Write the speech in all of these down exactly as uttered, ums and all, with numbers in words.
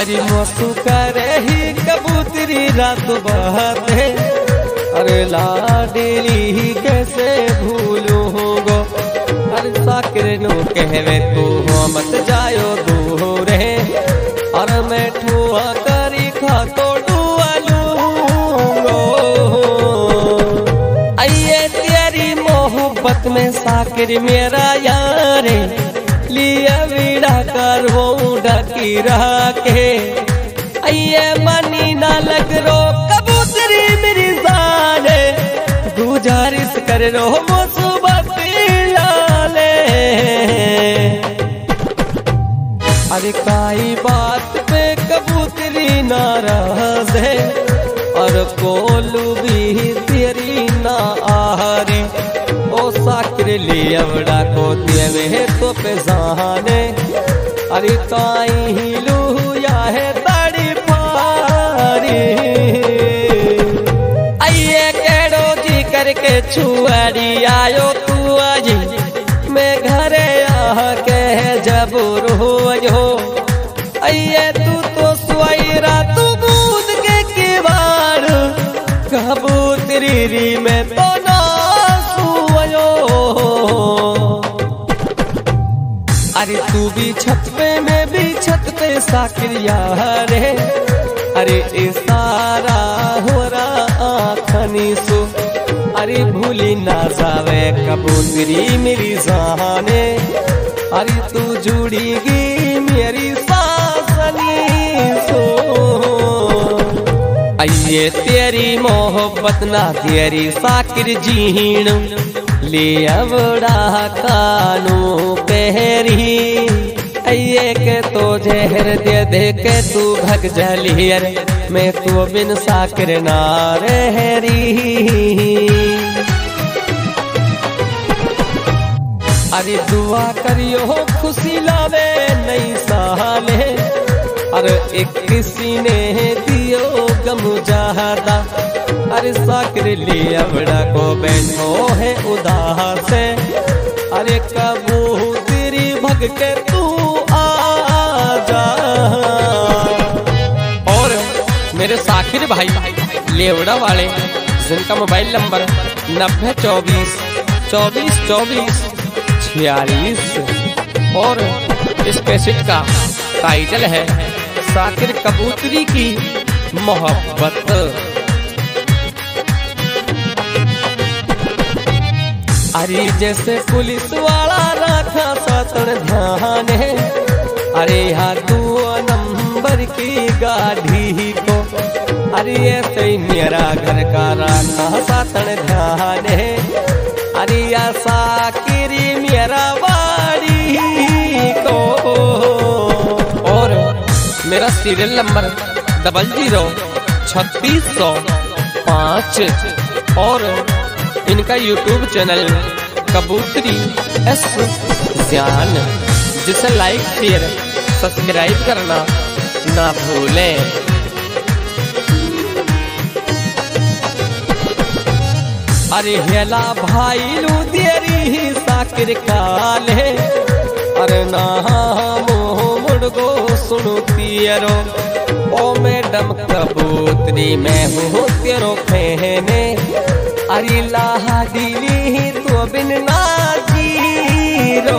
अरे मसू करे ही कबूतरी रात बहते, अरे लाडली कैसे भूलूं गो। अरे साकिर नो कहवे तू मत जायो दूर है, और मैं ठुआ करी खा तो डुआ लूंगो। आइए तेरी मोहब्बत में साकिर मेरा यार, लिया विड़ा कर वो ढकी रहा के। आइए मनी ना लग रो कबूतरी मेरी जान, गुजारिश कर रो मुसीबत लाले। अरे काई बात पे कबूतरी नाराज है, और कोलू भी तेरी ना आहारी। ओ साकिर लियवड़ा को देवे तो पे जाने, अरे ताई ही लूया है बड़ी पारी। आइए केड़ो जी करके छुआरी आयो तू आज, मैं घरे आके जब रोज हो। आइए तू तो सवेरा तू बूद के किवाड़, कबूतरी री में तो ना सुयो। अरे तू भी छत पे मैं भी छत पे साकिर यार है, अरे इशारा हो रहा आँखनी सो। अरे भूली ना जावे कबूतरी मेरी जाने, अरे तू जुड़ीगी मेरी सासनी सो। आइए तेरी मोहब्बत ना तेरी साकिर जीण, ले अवड़ा कानू पहरी। आइए के तो जहर दे दे के तू भग जलियर, मैं तो बिन साकिर ना रहरी। अरे दुआ करियो खुशी लावे नई साले, अरे एक किसी ने दियो गम जादा। अरे साकिर लियवड़ा को बैठो है उदास, अरे कबूतरी भग के तू आ जा। और मेरे साकिर भाई लेवड़ा वाले जिनका मोबाइल नंबर नब्बे चौबीस चौबीस चौबीस छियालीस, और इस कैसेट का टाइटल है साकिर कबूतरी की मोहब्बत। अरे जैसे पुलिस वाला रखा सतन ध्यान है, अरे यहाँ दो नंबर की गाड़ी को। अरे ऐसे ही मेरा घर का रखा सतन ध्यान है, अरे या साकिरी मेरा बाड़ी को। और मेरा सीरियल नंबर डबल जीरो छत्तीस सौ पाँच, और इनका यूट्यूब चैनल कबूतरी एस ज्ञान, जिसे लाइक शेयर सब्सक्राइब करना ना भूलें। अरे हेला भाई लू देरी साकिर काले, अरे ना मोह मुड़गो सुनु पियरो। ओ मैडम कबूतरी मैं हूँ तेरो कहने, अरे लाडली तो बिन ना जीरो।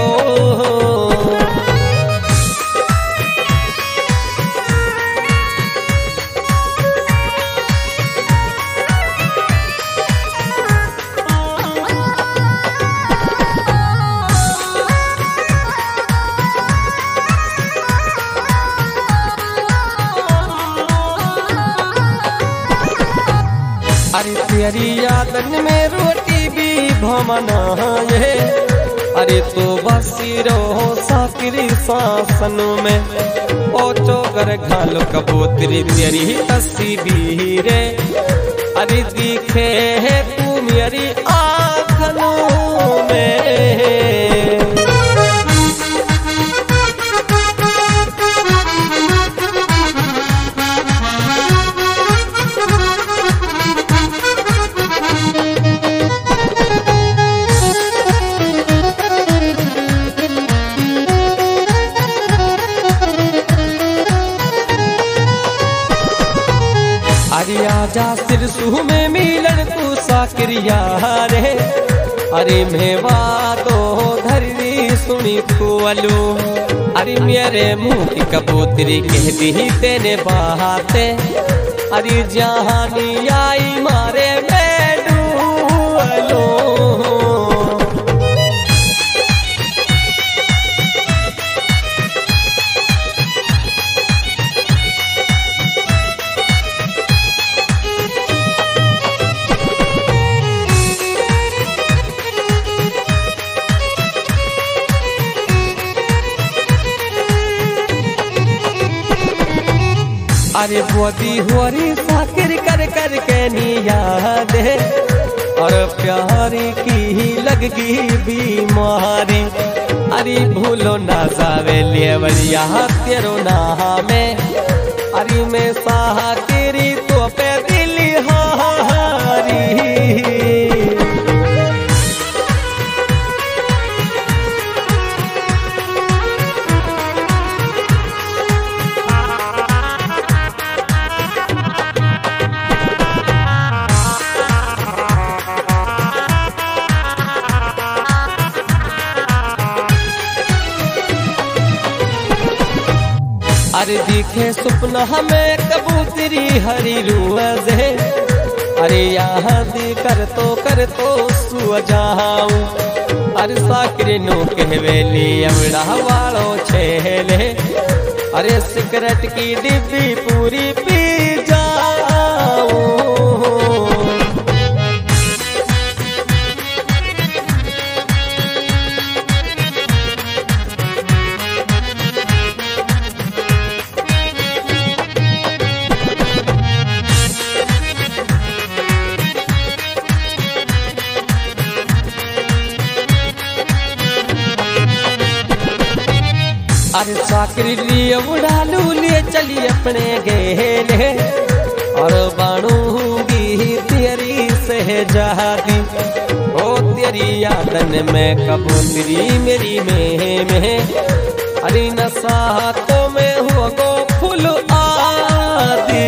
अरे तेरी यादन में रोटी भी भमना है, अरे तो बसी रहो साकिरी सासन में। ओ चोकर घालो कबूतरी तेरी तस्वीर, अरे दिखे है तू मेरी आँखों में। राजा सिरसू में मिलन तू साकरिया रे। अरे मेवा तो धरनी सुनी खुअलू, अरे मेरे मुंह की कबूतरी कह दी तेने बाते। अरे जहानी आई मारे बेडूलो। अरे बोदी हुरी साकिर कर कर के निया दे, और प्यारी की लगगी बीमारी। अरे भूलो ना जावे लेवरिया तेरो नामे। अरे मैं साकिरी तो पे दिली हारी। अरे दिखे सपना हमें कबूतरी हरी रुआजे। अरे यहाँ दी कर तो कर तो सु जाऊं। अरे साकरी नो कहवेली अवड़ा वालो छेले। अरे सिगरेट की डिब्बी पूरी पी जाऊं। अरे साकरी लिए उड़ालू लिए चली अपने गेले, और बाणूंगी तेरी से जहादी। ओ तेरी यादन में कबूतरी मेरी में में। अरे नशा तो में हुआ गो फुल आदि।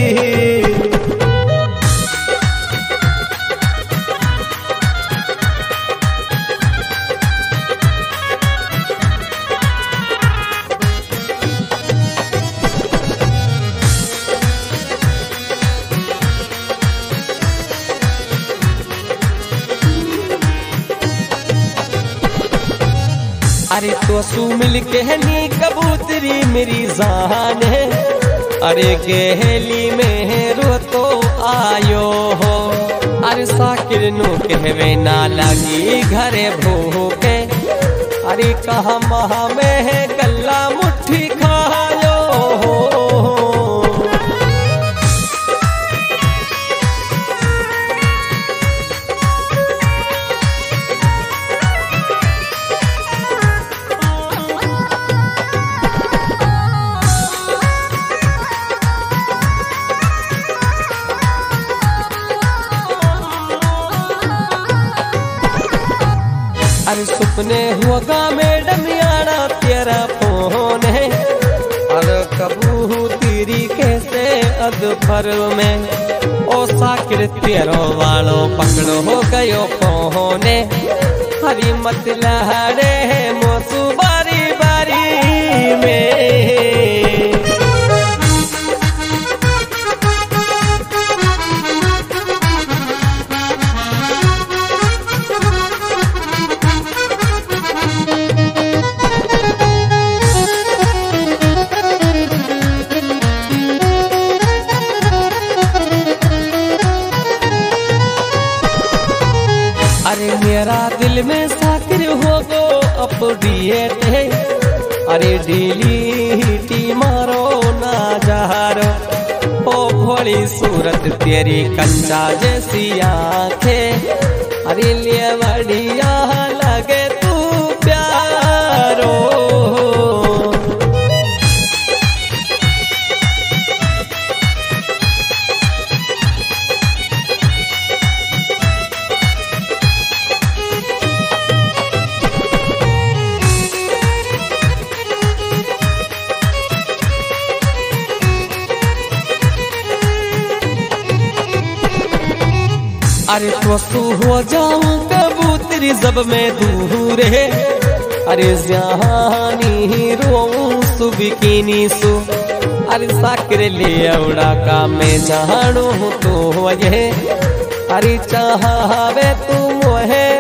अरे तो सू मिल के नी कबूतरी मेरी जान है। अरे गेहली में रो तो आयो हो। अरे साकिर नो कहवे ना लगी घरे भूखे। अरे कहा महा में गल्ला मुट्ठी खायो हो। अरे सुपने हुआ मैडम यारा तेरा फोन है। और कबूतरी कैसे अदफर में। ओ साकिर तेरो वालो पकड़ो हो गयो फोने। हरी मत लहरे मोसू बारी बारी में। अरे मेरा दिल में साकिर हो गो अपडेट है। अरे ढीली मारो ना जहारो। ओ भोली सूरत तेरी कंचा जैसी आंखें। अरे लिए बढ़िया लगे तू प्यारो। अरे तो तू हो जाऊं कबूतरी जब मैं दूर है, अरे जहानी रोऊं सुबिकिनी सु, अरे साकर ले औड़ा का मैं जानू तो ये, अरे चाहवे तू मोहे